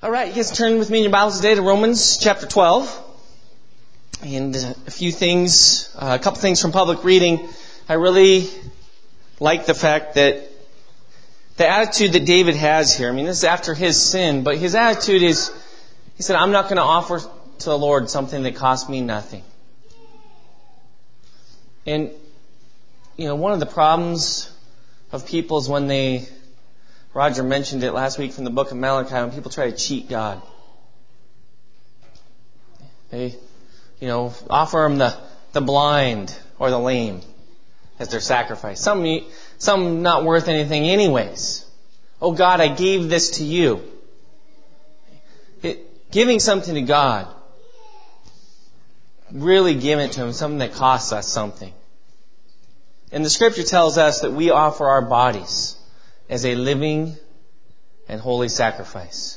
All right, you guys turn with me in your Bibles today to Romans chapter 12. And a couple things from public reading. I really like the fact that the attitude that David has here, this is after his sin, but his attitude is, he said, I'm not going to offer to the Lord something that costs me nothing. And, one of the problems of people is when Roger mentioned it last week from the book of Malachi, when people try to cheat God. They, offer him the blind or the lame as their sacrifice. Some not worth anything anyways. Oh God, I gave this to you. Giving something to God, really giving it to Him, something that costs us something. And the Scripture tells us that we offer our bodies as a living and holy sacrifice.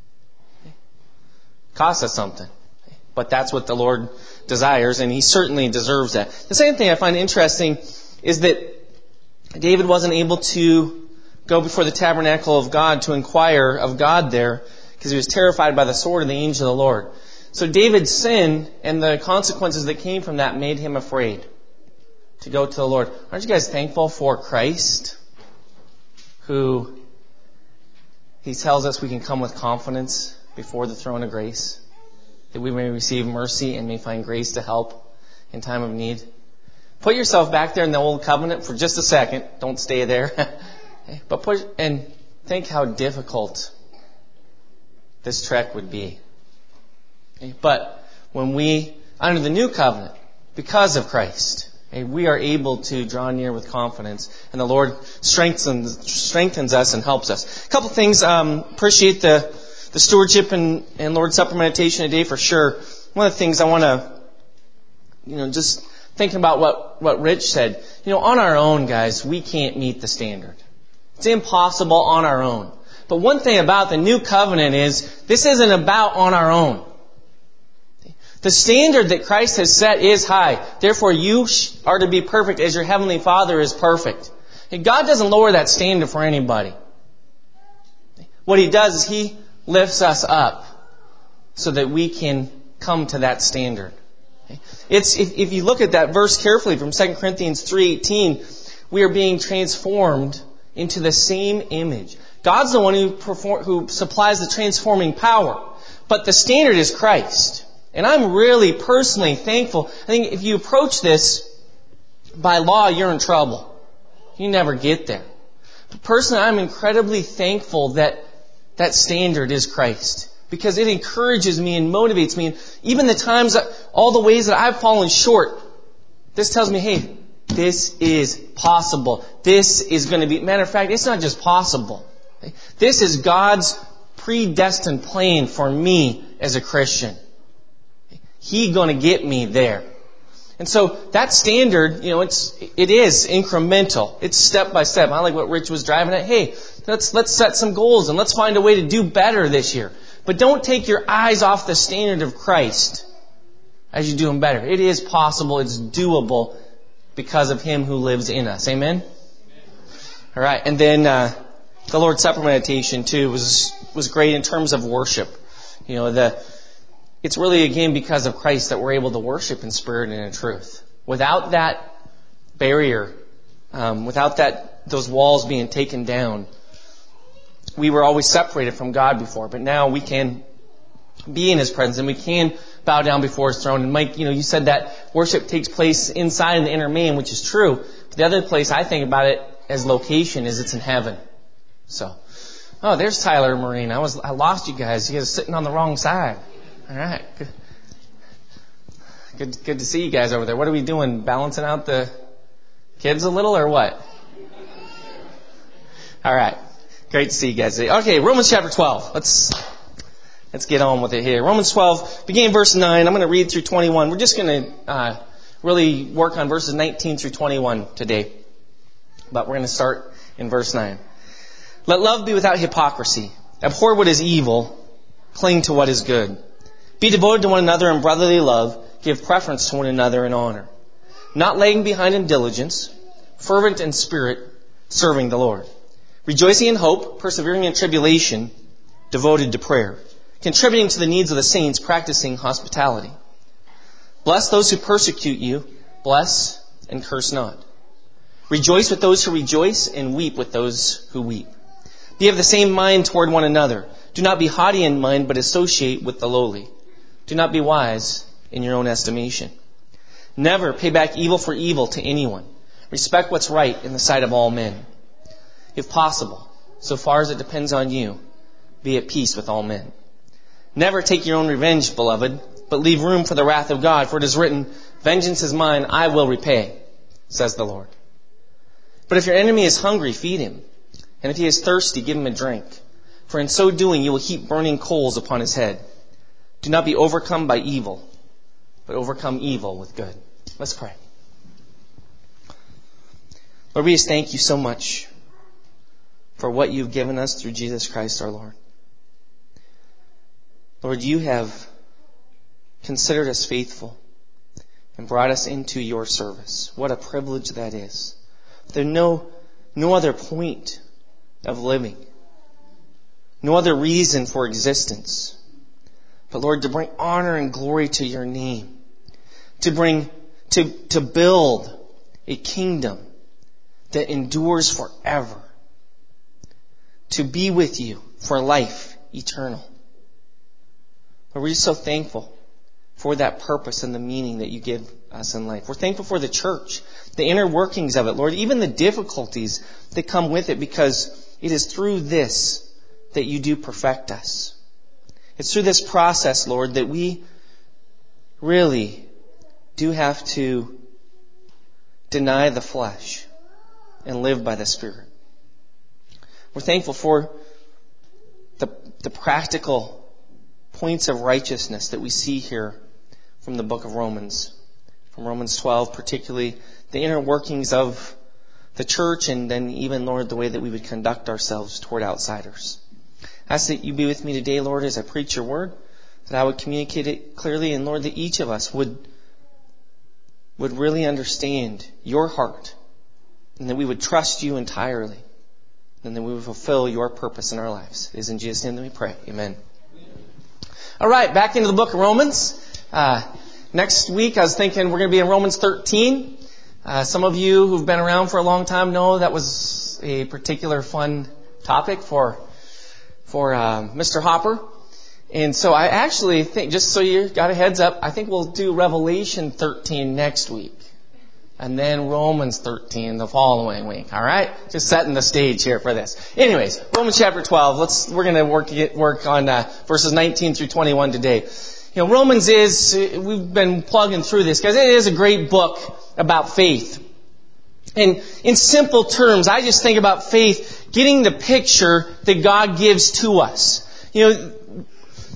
Costs us something. But that's what the Lord desires, and He certainly deserves that. The second thing I find interesting is that David wasn't able to go before the tabernacle of God to inquire of God there because he was terrified by the sword of the angel of the Lord. So David's sin and the consequences that came from that made him afraid to go to the Lord. Aren't you guys thankful for Christ, who He tells us we can come with confidence before the throne of grace, that we may receive mercy and may find grace to help in time of need? Put yourself back there in the old covenant for just a second. Don't stay there. But and think how difficult this trek would be. But when we, under the new covenant, because of Christ, we are able to draw near with confidence, and the Lord strengthens us and helps us. A couple things. Appreciate the stewardship and Lord's Supper meditation today for sure. One of the things I want to, just thinking about what Rich said. On our own, guys, we can't meet the standard. It's impossible on our own. But one thing about the new covenant is this isn't about on our own. The standard that Christ has set is high. Therefore, you are to be perfect as your heavenly Father is perfect. And God doesn't lower that standard for anybody. What He does is He lifts us up so that we can come to that standard. If you look at that verse carefully from 2 Corinthians 3:18, we are being transformed into the same image. God's the one who supplies the transforming power. But the standard is Christ. And I'm really personally thankful. I think if you approach this by law, you're in trouble. You never get there. But personally, I'm incredibly thankful that that standard is Christ. Because it encourages me and motivates me. And even the times, all the ways that I've fallen short, this tells me, hey, this is possible. This is going to be... Matter of fact, it's not just possible. This is God's predestined plan for me as a Christian. He's going to get me there. And so that standard, it is incremental. It's step by step. I like what Rich was driving at. Hey, let's set some goals and let's find a way to do better this year. But don't take your eyes off the standard of Christ as you do Him better. It is possible. It's doable because of Him who lives in us. Amen? All right. And then the Lord's Supper meditation too was great in terms of worship. It's really, again, because of Christ that we're able to worship in spirit and in truth. Without that barrier, without those walls being taken down, we were always separated from God before. But now we can be in His presence and we can bow down before His throne. And Mike, you said that worship takes place inside in the inner man, which is true. But the other place I think about it as location is it's in heaven. So, there's Tyler and Maureen. I lost you guys. You guys are sitting on the wrong side. All right. Good to see you guys over there. What are we doing? Balancing out the kids a little or what? All right. Great to see you guys. Okay, Romans chapter 12. Let's get on with it here. Romans 12, beginning verse 9. I'm going to read through 21. We're just going to really work on verses 19 through 21 today. But we're going to start in verse 9. Let love be without hypocrisy. Abhor what is evil. Cling to what is good. Be devoted to one another in brotherly love. Give preference to one another in honor. Not lagging behind in diligence. Fervent in spirit. Serving the Lord. Rejoicing in hope. Persevering in tribulation. Devoted to prayer. contributing to the needs of the saints, practicing hospitality. Bless those who persecute you. Bless and curse not. Rejoice with those who rejoice and weep with those who weep. Be of the same mind toward one another. Do not be haughty in mind, but associate with the lowly. Do not be wise in your own estimation. Never pay back evil for evil to anyone. Respect what's right in the sight of all men. If possible, so far as it depends on you, be at peace with all men. Never take your own revenge, beloved, but leave room for the wrath of God, for it is written, vengeance is mine, I will repay, says the Lord. But if your enemy is hungry, feed him. And if he is thirsty, give him a drink. For in so doing, you will heap burning coals upon his head. Do not be overcome by evil, but overcome evil with good. Let's pray. Lord, we just thank you so much for what you've given us through Jesus Christ our Lord. Lord, you have considered us faithful and brought us into your service. What a privilege that is. There's no other point of living, no other reason for existence. But Lord, to bring honor and glory to your name, to build a kingdom that endures forever, to be with you for life eternal. Lord, we're just so thankful for that purpose and the meaning that you give us in life. We're thankful for the church, the inner workings of it, Lord, even the difficulties that come with it, because it is through this that you do perfect us. It's through this process, Lord, that we really do have to deny the flesh and live by the Spirit. We're thankful for the practical points of righteousness that we see here from the book of Romans. From Romans 12, particularly the inner workings of the church, and then even, Lord, the way that we would conduct ourselves toward outsiders. I ask that you be with me today, Lord, as I preach your word, that I would communicate it clearly, and Lord, that each of us would really understand your heart, and that we would trust you entirely, and that we would fulfill your purpose in our lives. It is in Jesus' name that we pray. Amen. All right, back into the book of Romans. Next week, I was thinking we're going to be in Romans 13. Some of you who've been around for a long time know that was a particular fun topic for Mr. Hopper. And so I actually think, just so you got a heads up, I think we'll do Revelation 13 next week. And then Romans 13 the following week. All right? Just setting the stage here for this. Anyways, Romans chapter 12. We're going to work on verses 19 through 21 today. You know, Romans we've been plugging through this because it is a great book about faith. And in simple terms, I just think about faith getting the picture that God gives to us. You know,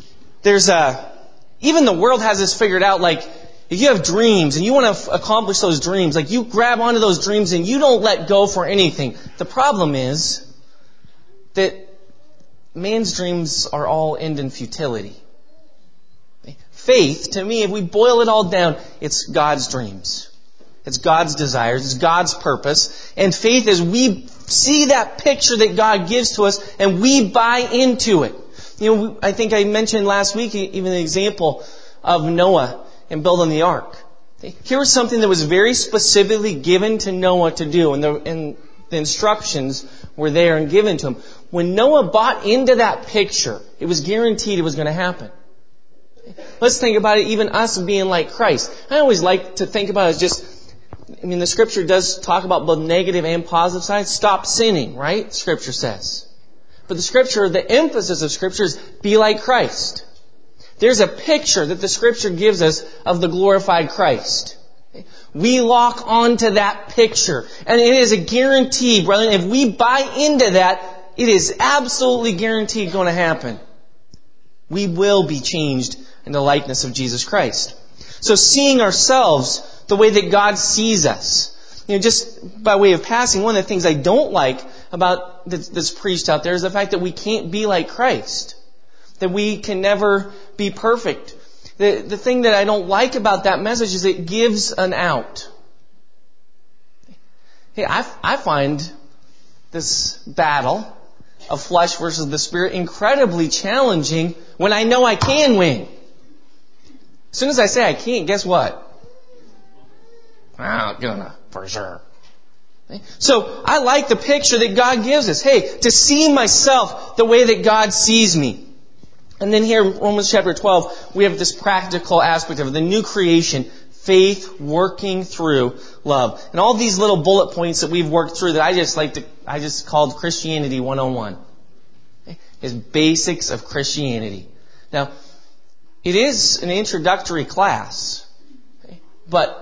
even the world has this figured out, like, if you have dreams and you want to accomplish those dreams, like you grab onto those dreams and you don't let go for anything. The problem is that man's dreams are all end in futility. Faith, to me, if we boil it all down, it's God's dreams. It's God's desires. It's God's purpose. And faith is we see that picture that God gives to us and we buy into it. You know, I think I mentioned last week even the example of Noah and building the ark. Here was something that was very specifically given to Noah to do, and the instructions were there and given to him. When Noah bought into that picture, it was guaranteed it was going to happen. Let's think about it, even us being like Christ. I always like to think about it as the Scripture does talk about both negative and positive sides. Stop sinning, right? Scripture says. But the emphasis of Scripture is be like Christ. There's a picture that the Scripture gives us of the glorified Christ. We lock onto that picture. And it is a guarantee, brother. If we buy into that, it is absolutely guaranteed going to happen. We will be changed in the likeness of Jesus Christ. So seeing ourselves the way that God sees us. You know, just by way of passing, one of the things I don't like about that's preached out there is the fact that we can't be like Christ. That we can never be perfect. The thing that I don't like about that message is it gives an out. Hey, I find this battle of flesh versus the Spirit incredibly challenging when I know I can win. As soon as I say I can't, guess what? I'm gonna, for sure. So I like the picture that God gives us. Hey, to see myself the way that God sees me. And then here, Romans chapter 12, we have this practical aspect of the new creation, faith working through love. And all these little bullet points that we've worked through that I just called Christianity 101. Is basics of Christianity. Now, it is an introductory class, but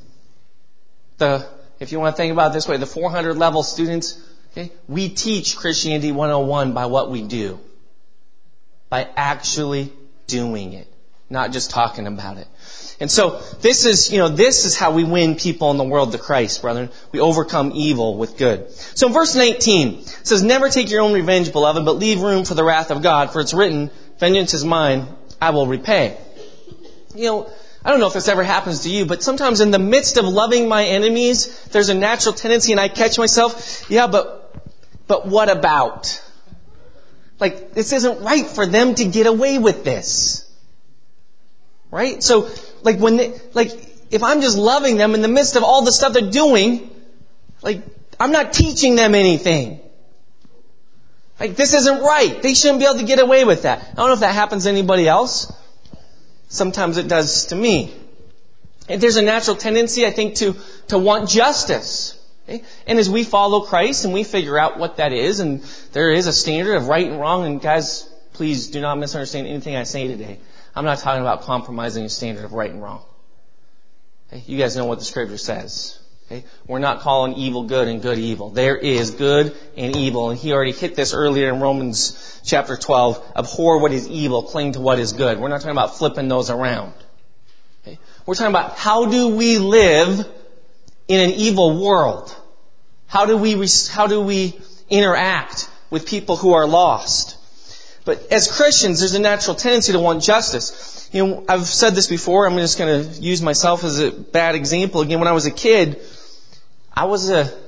if you want to think about it this way, the 400 level students, we teach Christianity 101 by what we do. By actually doing it. Not just talking about it. And so, this is how we win people in the world to Christ, brethren. We overcome evil with good. So in verse 19, it says, "Never take your own revenge, beloved, but leave room for the wrath of God, for it's written, 'Vengeance is mine, I will repay.'" I don't know if this ever happens to you, but sometimes in the midst of loving my enemies, there's a natural tendency, and I catch myself, but what about? This isn't right for them to get away with this. Right? So, if I'm just loving them in the midst of all the stuff they're doing, I'm not teaching them anything. This isn't right. They shouldn't be able to get away with that. I don't know if that happens to anybody else. Sometimes it does to me. And there's a natural tendency, I think, to want justice. Okay? And as we follow Christ and we figure out what that is, and there is a standard of right and wrong, and guys, please do not misunderstand anything I say today. I'm not talking about compromising a standard of right and wrong. Okay? You guys know what the Scripture says. Okay? We're not calling evil good and good evil. There is good and evil, and he already hit this earlier in Romans chapter 12. Abhor what is evil, cling to what is good. We're not talking about flipping those around. Okay? We're talking about how do we live in an evil world? How do we interact with people who are lost? But as Christians, there's a natural tendency to want justice. I've said this before. I'm just going to use myself as a bad example again. When I was a kid, I was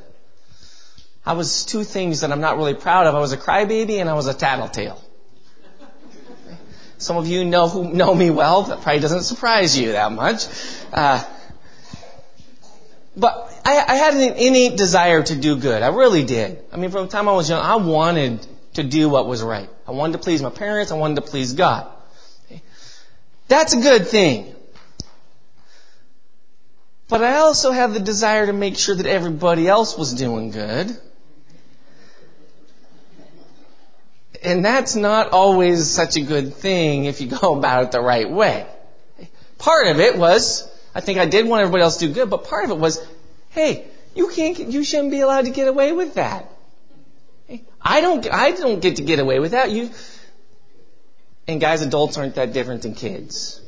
two things that I'm not really proud of. I was a crybaby and I was a tattletale. Some of you who know me well, that probably doesn't surprise you that much. But I had an innate desire to do good. I really did. From the time I was young, I wanted to do what was right. I wanted to please my parents. I wanted to please God. Okay? That's a good thing. But I also have the desire to make sure that everybody else was doing good. And that's not always such a good thing if you go about it the right way. Part of it was, I think I did want everybody else to do good, but part of it was, hey, you shouldn't be allowed to get away with that. I don't get to get away with that. And guys, adults aren't that different than kids.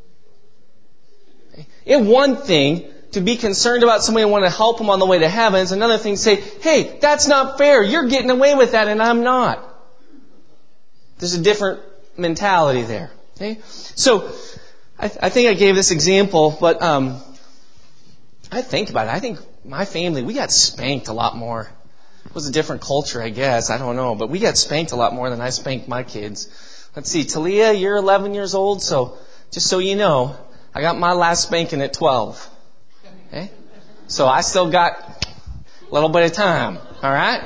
It's one thing to be concerned about somebody and want to help them on the way to heaven. It's another thing to say, hey, that's not fair. You're getting away with that and I'm not. There's a different mentality there. Okay? So, I think I gave this example, but I think about it. I think my family, we got spanked a lot more. It was a different culture, I guess. I don't know. But we got spanked a lot more than I spanked my kids. Let's see. Talia, you're 11 years old, so just so you know, I got my last spanking at 12. Okay? So I still got a little bit of time. All right?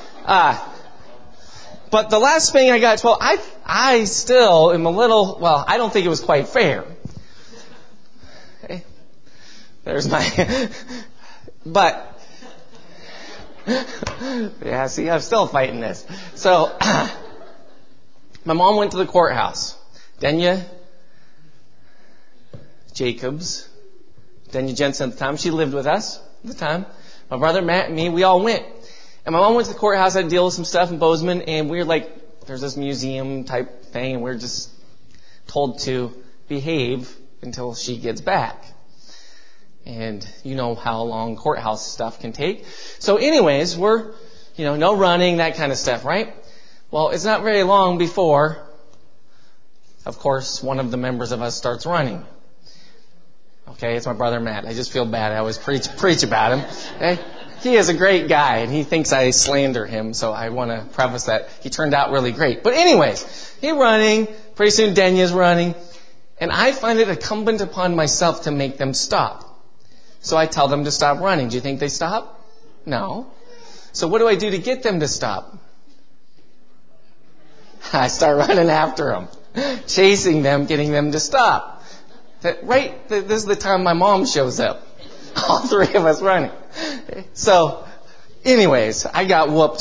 But the last spanking I got at 12, I still am I don't think it was quite fair. Okay? There's my... But... Yeah, see, I'm still fighting this. So, my mom went to the courthouse. Denya Jacobs, Denya Jensen at the time, she lived with us at the time. My brother Matt and me, we all went. And my mom went to the courthouse, had to deal with some stuff in Bozeman, and we were there's this museum type thing, and we're just told to behave until she gets back. And you know how long courthouse stuff can take. So anyways, we're, no running, that kind of stuff, right? Well, it's not very long before, of course, one of the members of us starts running. Okay, it's my brother Matt. I just feel bad. I always preach about him. Okay? He is a great guy, and he thinks I slander him, so I want to preface that. He turned out really great. But anyways, he's running. Pretty soon Denya's running. And I find it incumbent upon myself to make them stop. So I tell them to stop running. Do you think they stop? No. So what do I do to get them to stop? I start running after them, chasing them, getting them to stop. This is the time my mom shows up. All three of us running. So, anyways, I got whooped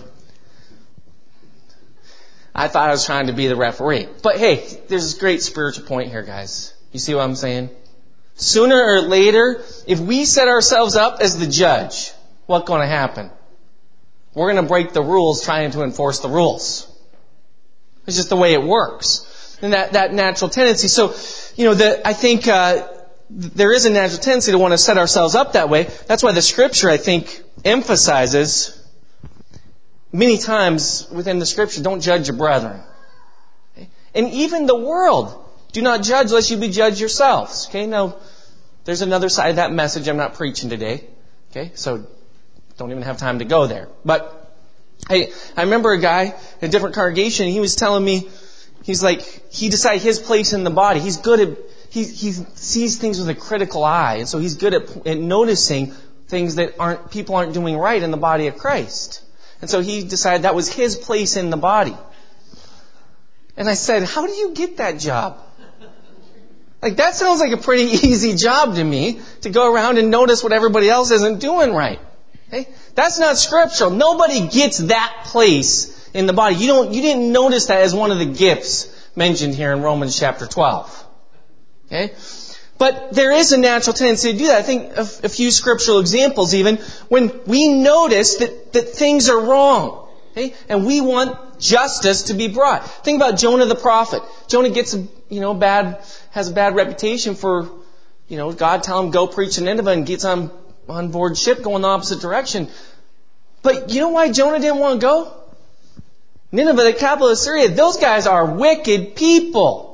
I thought I was trying to be the referee. But hey, there's this great spiritual point here, guys. You see what I'm saying? Sooner or later, if we set ourselves up as the judge, what's going to happen? We're going to break the rules trying to enforce the rules. It's just the way it works. And that natural tendency. So, I think there is a natural tendency to want to set ourselves up that way. That's why the Scripture, I think, emphasizes many times within the Scripture, don't judge your brethren. Okay? And even the world, do not judge lest you be judged yourselves. Okay, now, there's another side of that message I'm not preaching today. Okay, so don't even have time to go there. But I remember a guy in a different congregation, he was telling me, he's like, he decided his place in the body. He's good at, he sees things with a critical eye. And so he's good at noticing things that people aren't doing right in the body of Christ. And so he decided that was his place in the body. And I said, how do you get that job? Like, that sounds like a pretty easy job to me, to go around and notice what everybody else isn't doing right. Okay? That's not scriptural. Nobody gets that place in the body. You didn't notice that as one of the gifts mentioned here in Romans chapter 12. Okay? But there is a natural tendency to do that. I think a few scriptural examples even, when we notice that things are wrong. Okay? And we want justice to be brought. Think about Jonah the prophet. Jonah gets has a bad reputation for, God telling him go preach to Nineveh, and gets on board ship going the opposite direction. But you know why Jonah didn't want to go? Nineveh, the capital of Syria, those guys are wicked people.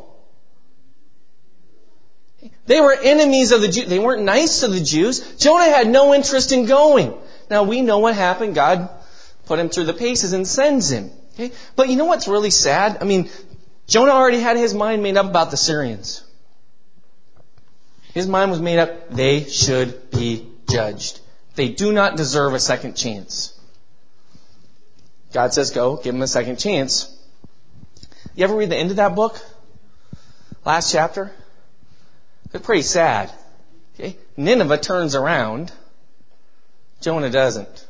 They were enemies of the Jews. They weren't nice to the Jews. Jonah had no interest in going. Now we know what happened. God put him through the paces and sends him. Okay? But you know what's really sad? Jonah already had his mind made up about the Syrians. His mind was made up. They should be judged. They do not deserve a second chance. God says go, give them a second chance. You ever read the end of that book? Last chapter? It's pretty sad. Okay? Nineveh turns around. Jonah doesn't.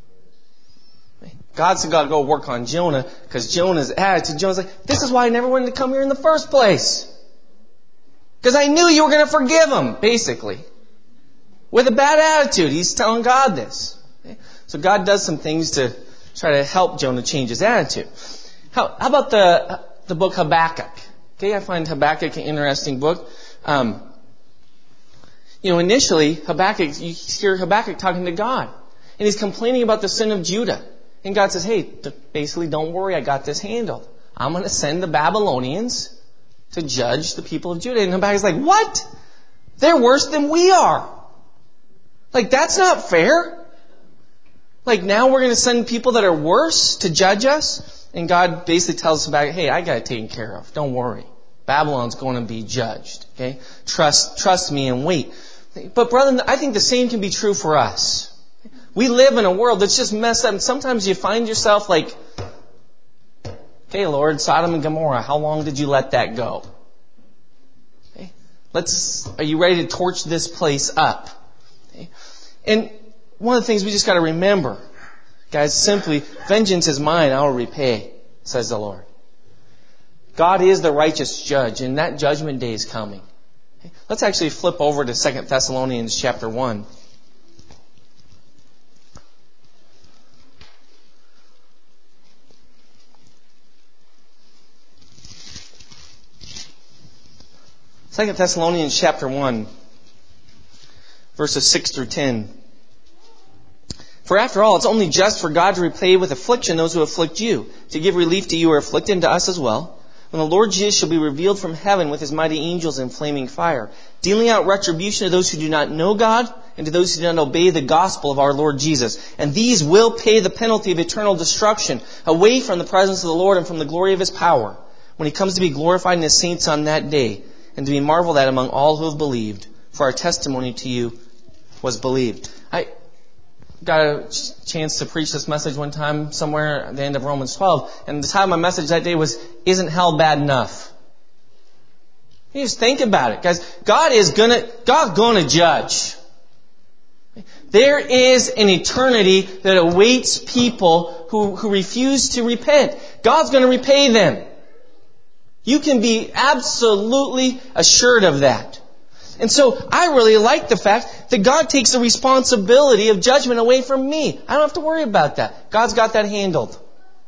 God's got to go work on Jonah because Jonah's attitude. Jonah's like, this is why I never wanted to come here in the first place. Because I knew you were going to forgive him, basically. With a bad attitude. He's telling God this. Okay? So God does some things to try to help Jonah change his attitude. How about the book Habakkuk? Okay, I find Habakkuk an interesting book. Initially, you hear Habakkuk talking to God. And he's complaining about the sin of Judah. And God says, hey, basically, don't worry, I got this handled. I'm going to send the Babylonians to judge the people of Judah. And Habakkuk's like, what? They're worse than we are. Like, that's not fair. Like, now we're going to send people that are worse to judge us? And God basically tells Habakkuk, hey, I got it taken care of. Don't worry. Babylon's going to be judged. Okay? Trust me and wait. But brother, I think the same can be true for us. We live in a world that's just messed up. And sometimes you find yourself like, okay, Lord, Sodom and Gomorrah, how long did you let that go? Okay? Are you ready to torch this place up? Okay? And one of the things we just got to remember, guys, simply, vengeance is mine, I will repay, says the Lord. God is the righteous judge, and that judgment day is coming. Okay? Let's actually flip over to 2 Thessalonians chapter 1. Second Thessalonians chapter 1, verses 6 through 10. For after all, it's only just for God to repay with affliction those who afflict you, to give relief to you who are afflicted, and to us as well, when the Lord Jesus shall be revealed from heaven with his mighty angels in flaming fire, dealing out retribution to those who do not know God and to those who do not obey the gospel of our Lord Jesus. And these will pay the penalty of eternal destruction, away from the presence of the Lord and from the glory of His power, when He comes to be glorified in His saints on that day, and to be marveled at among all who have believed. For our testimony to you was believed. I got a chance to preach this message one time somewhere at the end of Romans 12, and the title of my message that day was, Isn't Hell Bad Enough? You just think about it, guys. God's gonna judge. There is an eternity that awaits people who refuse to repent. God's gonna repay them. You can be absolutely assured of that. And so I really like the fact that God takes the responsibility of judgment away from me. I don't have to worry about that. God's got that handled.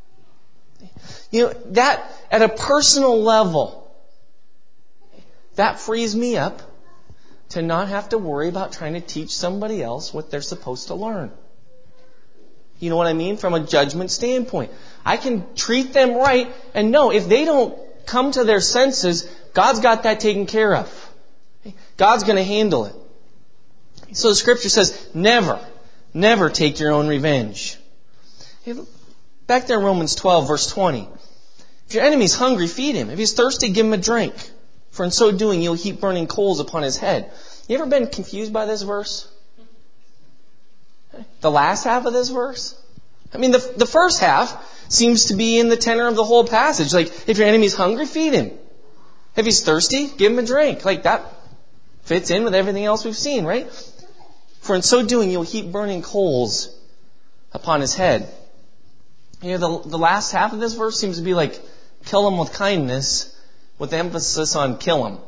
That at a personal level, that frees me up to not have to worry about trying to teach somebody else what they're supposed to learn. You know what I mean? From a judgment standpoint. I can treat them right and know if they don't come to their senses, God's got that taken care of. God's going to handle it. So the Scripture says, never take your own revenge. Back there in Romans 12, verse 20. If your enemy's hungry, feed him. If he's thirsty, give him a drink. For in so doing, you'll heap burning coals upon his head. You ever been confused by this verse? The last half of this verse? I mean, the first half seems to be in the tenor of the whole passage. Like, if your enemy's hungry, feed him. If he's thirsty, give him a drink. Like, that fits in with everything else we've seen, right? For in so doing, you'll heap burning coals upon his head. The last half of this verse seems to be like, kill him with kindness, with emphasis on kill him.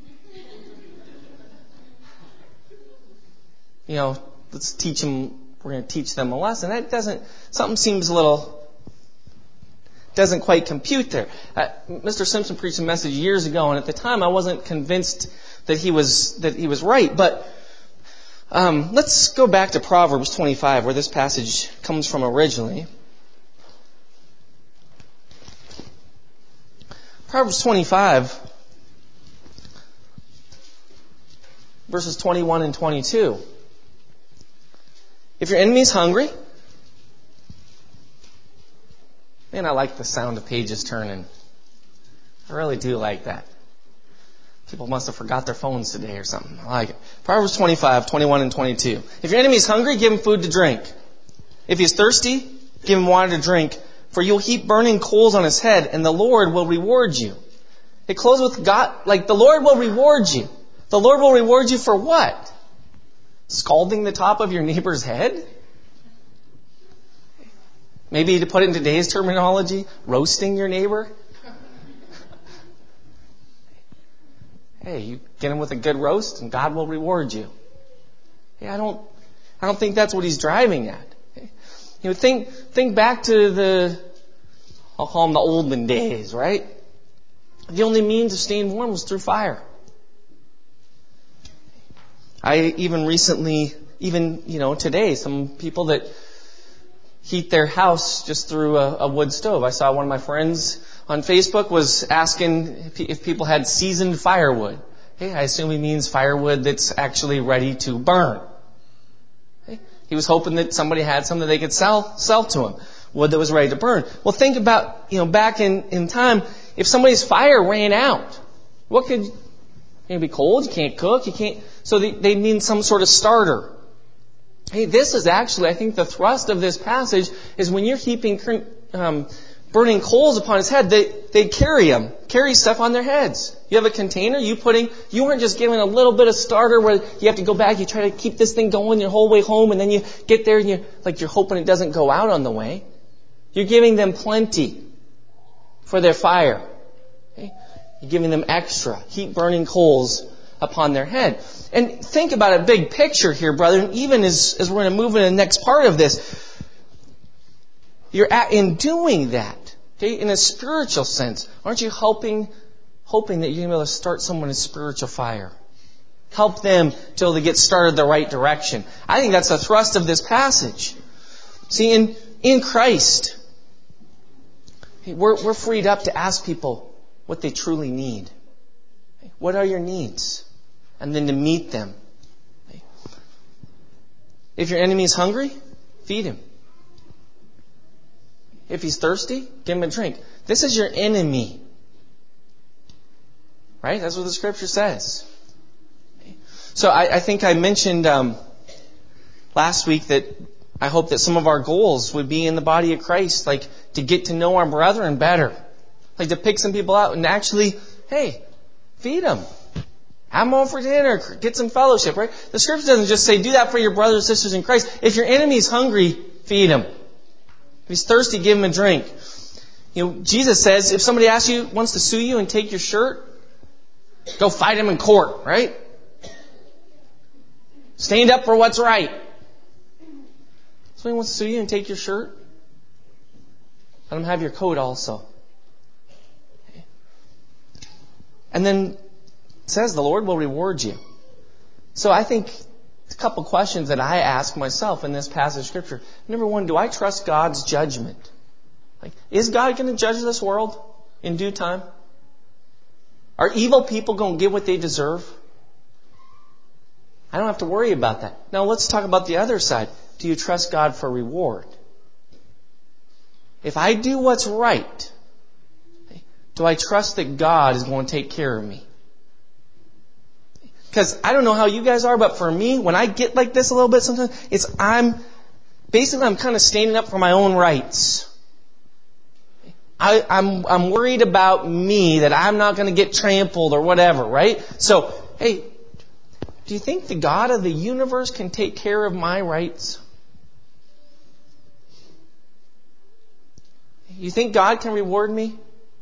Let's teach them, we're going to teach them a lesson. Something seems doesn't quite compute there. Mr. Simpson preached a message years ago, and at the time I wasn't convinced that he was right. But let's go back to Proverbs 25, where this passage comes from originally. Proverbs 25, verses 21 and 22. If your enemy's hungry, man, I like the sound of pages turning. I really do like that. People must have forgot their phones today or something. I like it. Proverbs 25, 21 and 22. If your enemy's hungry, give him food to drink. If he's thirsty, give him water to drink. For you'll heap burning coals on his head, and the Lord will reward you. It closes with God, like the Lord will reward you. The Lord will reward you for what? Scalding the top of your neighbor's head? Maybe to put it in today's terminology, roasting your neighbor? Hey, you get him with a good roast and God will reward you. Hey, I don't think that's what he's driving at. Think back to I'll call them the olden days, right? The only means of staying warm was through fire. I even recently, today, some people that heat their house just through a wood stove. I saw one of my friends on Facebook was asking if people had seasoned firewood. Hey, I assume he means firewood that's actually ready to burn. Hey, he was hoping that somebody had some that they could sell to him. Wood that was ready to burn. Well, think about, back in time, if somebody's fire ran out, what could, it'd be cold, you can't cook, you can't, so they need some sort of starter. Hey, this is actually, I think the thrust of this passage is when you're heaping burning coals upon his head, they carry stuff on their heads. You have a container, you weren't just giving a little bit of starter where you have to go back, you try to keep this thing going your whole way home, and then you get there and you're hoping it doesn't go out on the way. You're giving them plenty for their fire. Okay? You're giving them extra, heap burning coals upon their head. And think about a big picture here, brother, and even as we're going to move into the next part of this, in doing that, okay, in a spiritual sense, aren't you hoping that you're going to be able to start someone in spiritual fire? Help them till they get started the right direction. I think that's the thrust of this passage. See, in Christ, we're freed up to ask people what they truly need. What are your needs? And then to meet them. If your enemy is hungry, feed him. If he's thirsty, give him a drink. This is your enemy. Right? That's what the Scripture says. So I think I mentioned last week that I hope that some of our goals would be in the body of Christ, like to get to know our brethren better. Like to pick some people out and actually, hey, feed them. Have them over for dinner. Get some fellowship, right? The Scripture doesn't just say do that for your brothers and sisters in Christ. If your enemy's hungry, feed him. If he's thirsty, give him a drink. Jesus says if somebody wants to sue you and take your shirt, go fight him in court, right? Stand up for what's right. Somebody wants to sue you and take your shirt, let them have your coat also. And then it says the Lord will reward you. So I think a couple questions that I ask myself in this passage of Scripture. Number one, do I trust God's judgment? Like, is God going to judge this world in due time? Are evil people going to get what they deserve? I don't have to worry about that. Now let's talk about the other side. Do you trust God for reward? If I do what's right, do I trust that God is going to take care of me? Because I don't know how you guys are, but for me, when I get like this a little bit sometimes, I'm kind of standing up for my own rights. I'm worried about me, that I'm not going to get trampled or whatever, right? So, hey, do you think the God of the universe can take care of my rights? You think God can reward me?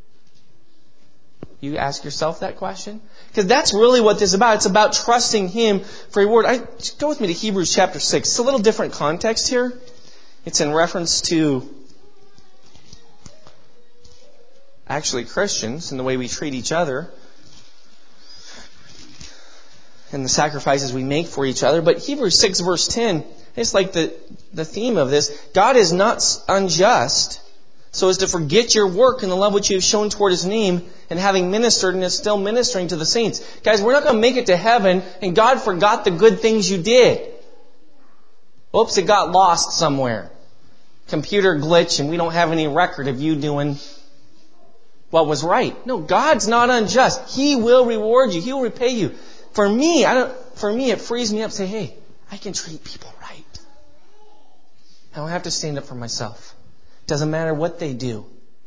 You ask yourself that question? Because that's really what this is about. It's about trusting Him for reward. Go with me to Hebrews chapter 6. It's a little different context here. It's in reference to actually Christians and the way we treat each other and the sacrifices we make for each other. But Hebrews 6 verse 10, it's like the theme of this. God is not unjust so as to forget your work and the love which you have shown toward His name, and having ministered and is still ministering to the saints. Guys, we're not going to make it to heaven and God forgot the good things you did. Oops, it got lost somewhere. Computer glitch and we don't have any record of you doing what was right. No, God's not unjust. He will reward you. He will repay you. For me, it frees me up to say, hey, I can treat people right. I don't have to stand up for myself. Doesn't matter what they do.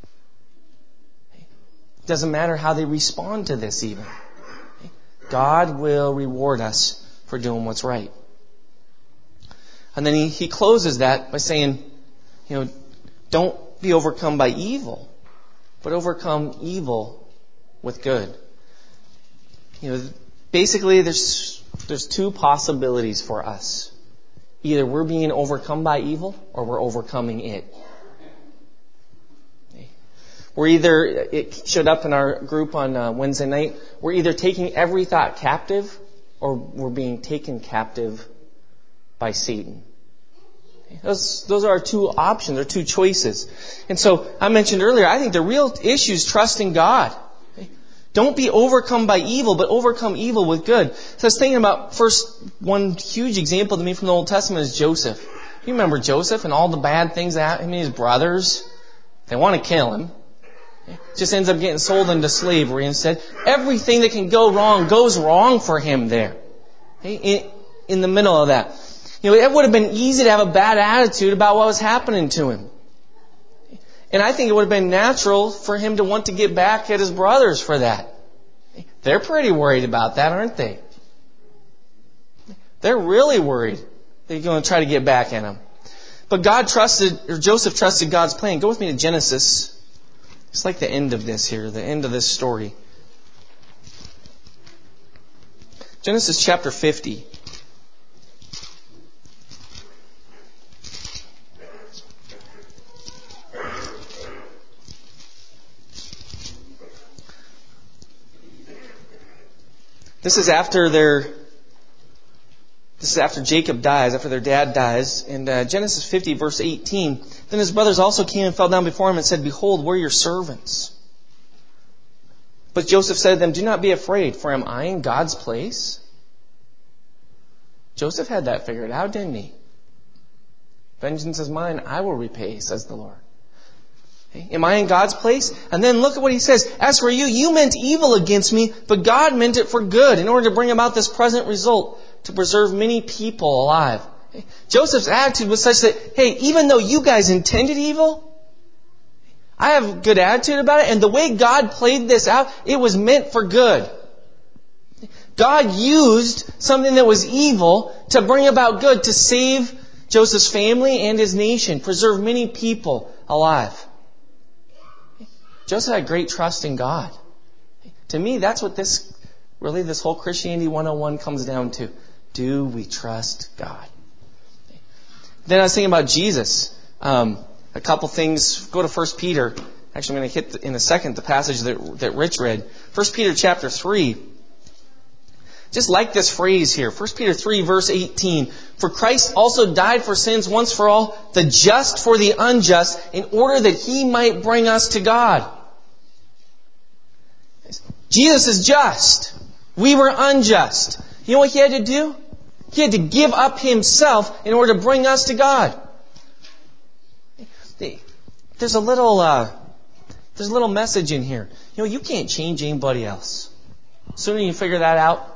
Doesn't matter how they respond to this even. God will reward us for doing what's right. And then he closes that by saying, don't be overcome by evil, but overcome evil with good. Basically there's two possibilities for us. Either we're being overcome by evil or we're overcoming it. It showed up in our group on Wednesday night, we're either taking every thought captive or we're being taken captive by Satan. Those are our two options, or two choices. And so I mentioned earlier, I think the real issue is trusting God. Don't be overcome by evil, but overcome evil with good. So I was thinking about one huge example to me from the Old Testament is Joseph. You remember Joseph and all the bad things that him and his brothers, they want to kill him. Just ends up getting sold into slavery instead. Everything that can go wrong goes wrong for him there. In the middle of that. It would have been easy to have a bad attitude about what was happening to him. And I think it would have been natural for him to want to get back at his brothers for that. They're pretty worried about that, aren't they? They're really worried they're going to try to get back at him. But Joseph trusted God's plan. Go with me to Genesis. It's like the end of this here, the end of this story. Genesis chapter 50. This is after Jacob dies, after their dad dies. In Genesis 50 verse 18, then his brothers also came and fell down before him and said, behold, we're your servants. But Joseph said to them, do not be afraid, for am I in God's place? Joseph had that figured out, didn't he? Vengeance is mine, I will repay, says the Lord. Am I in God's place? And then look at what he says. As for you, you meant evil against me, but God meant it for good in order to bring about this present result, to preserve many people alive. Joseph's attitude was such that, hey, even though you guys intended evil, I have a good attitude about it, and the way God played this out, it was meant for good. God used something that was evil to bring about good, to save Joseph's family and his nation, preserve many people alive. Joseph had great trust in God. To me, that's what this whole Christianity 101 comes down to. Do we trust God? Then I was thinking about Jesus. A couple things. Go to 1 Peter. Actually, I'm going to hit in a second the passage that Rich read. 1 Peter chapter 3. Just like this phrase here. 1 Peter 3 verse 18. For Christ also died for sins once for all, the just for the unjust, in order that He might bring us to God. Jesus is just. We were unjust. You know what He had to do? He had to give up Himself in order to bring us to God. There's a little message in here. You know, you can't change anybody else. The sooner you figure that out,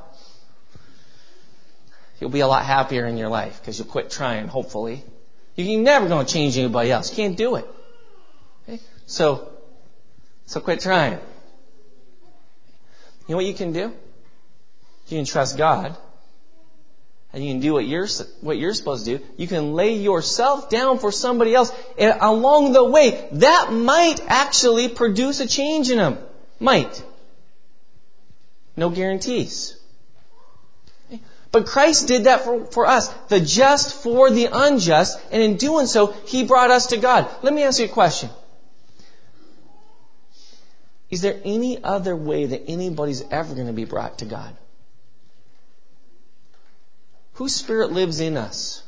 you'll be a lot happier in your life because you'll quit trying, hopefully. You're never going to change anybody else. You can't do it. Okay? So quit trying. You know what you can do? You can trust God. And you can do what you're supposed to do. You can lay yourself down for somebody else. And along the way, that might actually produce a change in them. Might. No guarantees. But Christ did that for us. The just for the unjust. And in doing so, He brought us to God. Let me ask you a question. Is there any other way that anybody's ever going to be brought to God? Whose Spirit lives in us?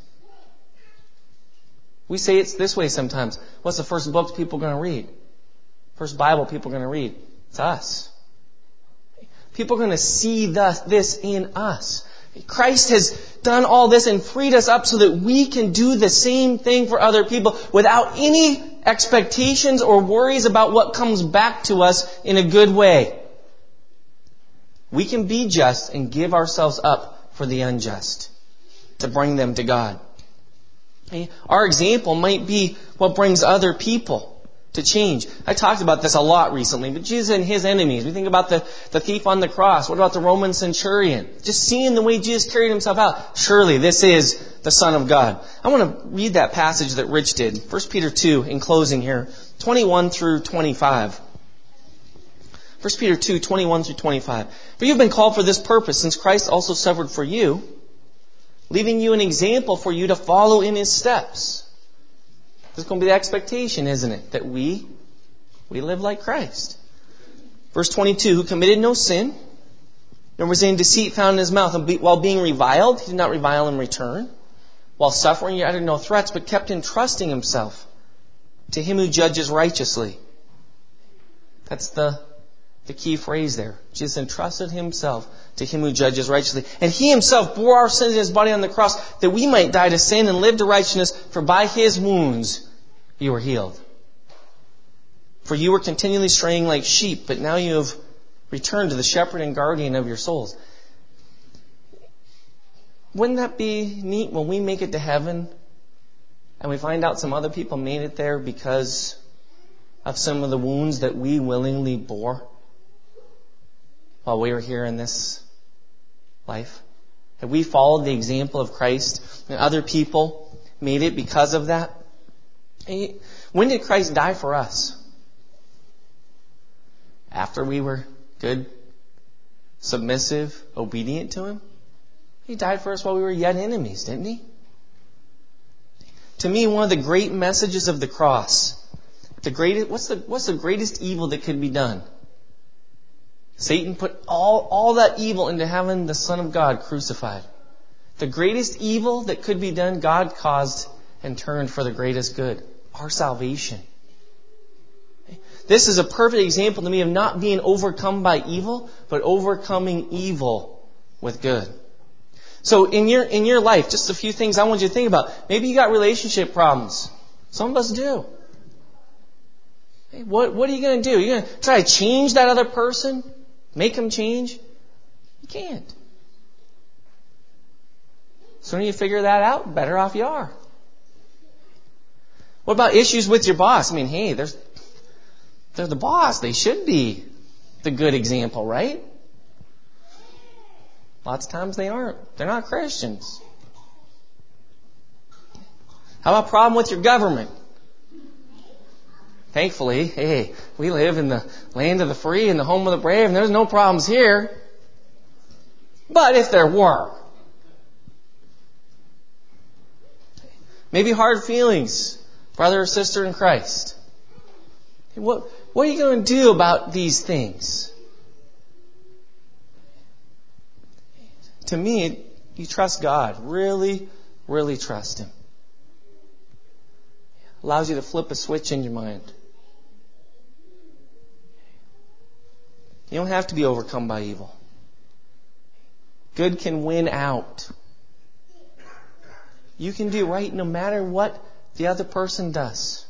We say it's this way sometimes. What's the first book people are going to read? First Bible people are going to read? It's us. People are going to see this in us. Christ has done all this and freed us up so that we can do the same thing for other people without any expectations or worries about what comes back to us in a good way. We can be just and give ourselves up for the unjust to bring them to God. Our example might be what brings other people to change. I talked about this a lot recently, but Jesus and His enemies. We think about the thief on the cross. What about the Roman centurion? Just seeing the way Jesus carried Himself out. Surely this is the Son of God. I want to read that passage that Rich did. 1 Peter 2 in closing here. 21 through 25. 1 Peter 2, 21 through 25. For you have been called for this purpose, since Christ also suffered for you, leaving you an example for you to follow in His steps. This is going to be the expectation, isn't it? That we live like Christ. Verse 22, who committed no sin, nor was any deceit found in His mouth. And while being reviled, He did not revile in return. While suffering, He uttered no threats, but kept entrusting Himself to Him who judges righteously. That's the key phrase there. Jesus entrusted Himself to Him who judges righteously. And He Himself bore our sins in His body on the cross, that we might die to sin and live to righteousness, for by His wounds you were healed. For you were continually straying like sheep, but now you have returned to the shepherd and guardian of your souls. Wouldn't that be neat when we make it to heaven and we find out some other people made it there because of some of the wounds that we willingly bore while we were here in this life? Have we followed the example of Christ and other people made it because of that? When did Christ die for us? After we were good, submissive, obedient to Him? He died for us while we were yet enemies, didn't He? To me, one of the great messages of the cross, what's the greatest evil that could be done? Satan put all that evil into having the Son of God crucified. The greatest evil that could be done, God caused and turned for the greatest good. Our salvation. This is a perfect example to me of not being overcome by evil, but overcoming evil with good. So in your life, just a few things I want you to think about. Maybe you got relationship problems. Some of us do. Hey, what are you going to do? You're going to try to change that other person? Make them change? You can't. Sooner you figure that out, better off you are. What about issues with your boss? I mean, hey, they're the boss. They should be the good example, right? Lots of times they aren't. They're not Christians. How about a problem with your government? Thankfully, hey, we live in the land of the free and the home of the brave, and there's no problems here. But if there were, maybe hard feelings, brother or sister in Christ. What are you going to do about these things? To me, you trust God. Really, really trust Him. Allows you to flip a switch in your mind. You don't have to be overcome by evil. Good can win out. You can do right no matter what the other person does.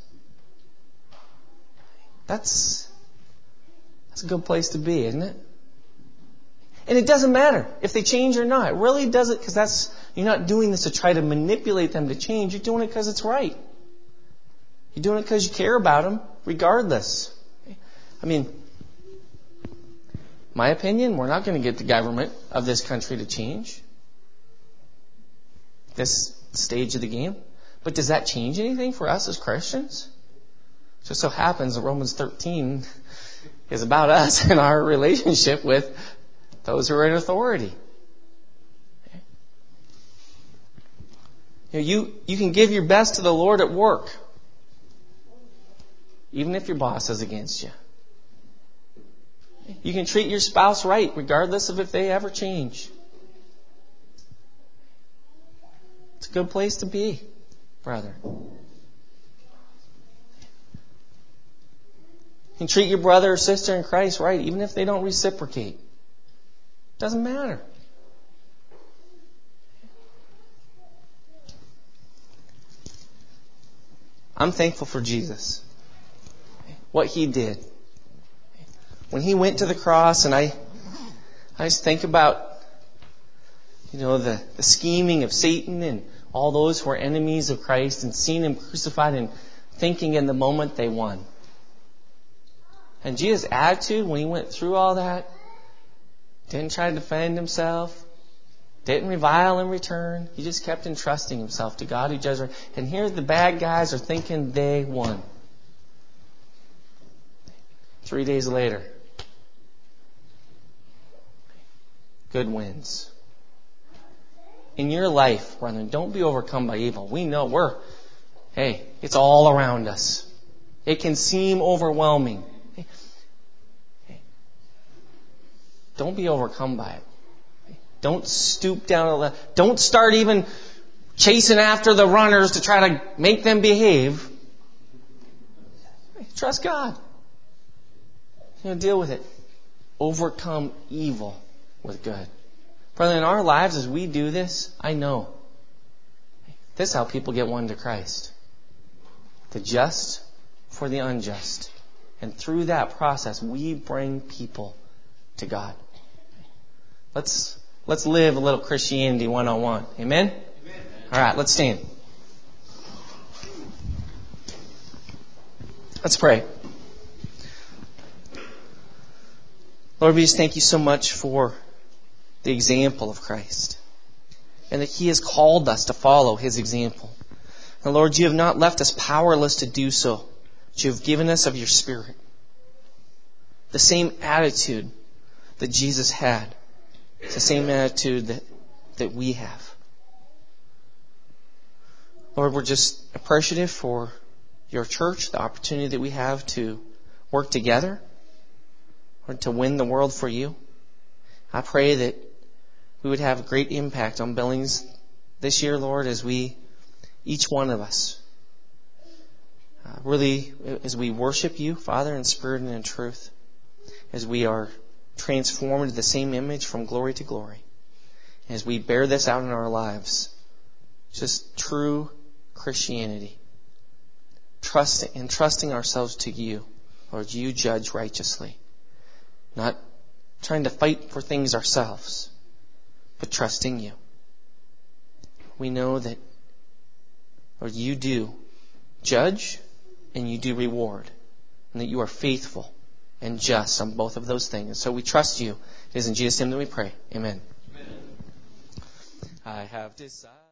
That's a good place to be, isn't it? And it doesn't matter if they change or not. It really doesn't, because you're not doing this to try to manipulate them to change. You're doing it because it's right. You're doing it because you care about them, regardless. I mean, my opinion, we're not going to get the government of this country to change. This stage of the game. But does that change anything for us as Christians? Just so happens that Romans 13 is about us and our relationship with those who are in authority. You can give your best to the Lord at work, even if your boss is against you. You can treat your spouse right, regardless of if they ever change. It's a good place to be, brother. You can treat your brother or sister in Christ right, even if they don't reciprocate. Doesn't matter. I'm thankful for Jesus. What He did. When He went to the cross, and I just think about, the scheming of Satan and all those who are enemies of Christ, and seeing Him crucified and thinking in the moment they won. And Jesus' attitude when He went through all that, didn't try to defend Himself, didn't revile in return. He just kept entrusting Himself to God who judges. And here the bad guys are thinking they won. 3 days later, good wins. In your life, brethren, don't be overcome by evil. We know it's all around us. It can seem overwhelming. Don't be overcome by it. Don't stoop down. Don't start even chasing after the runners to try to make them behave. Trust God. Deal with it. Overcome evil with good. Brother, in our lives, as we do this, I know this is how people get won to Christ. The just for the unjust. And through that process, we bring people to God. Let's live a little Christianity 101. Amen? Amen. All right, let's stand. Let's pray. Lord, we just thank You so much for the example of Christ, and that He has called us to follow His example. And Lord, You have not left us powerless to do so, but You have given us of Your Spirit. The same attitude that Jesus had. It's the same attitude that we have. Lord, we're just appreciative for Your church, the opportunity that we have to work together, or to win the world for You. I pray that we would have a great impact on Billings this year, Lord, as each one of us, really, as we worship You, Father, in spirit and in truth, as we are transformed into the same image from glory to glory. as we bear this out in our lives. Just true Christianity. Trusting ourselves to you. Lord, you judge righteously. Not trying to fight for things ourselves, but trusting you. We know that, Lord, you do judge and you do reward, and that you are faithful and just on both of those things. And so we trust you. It is in Jesus' name that we pray. Amen. I have decided.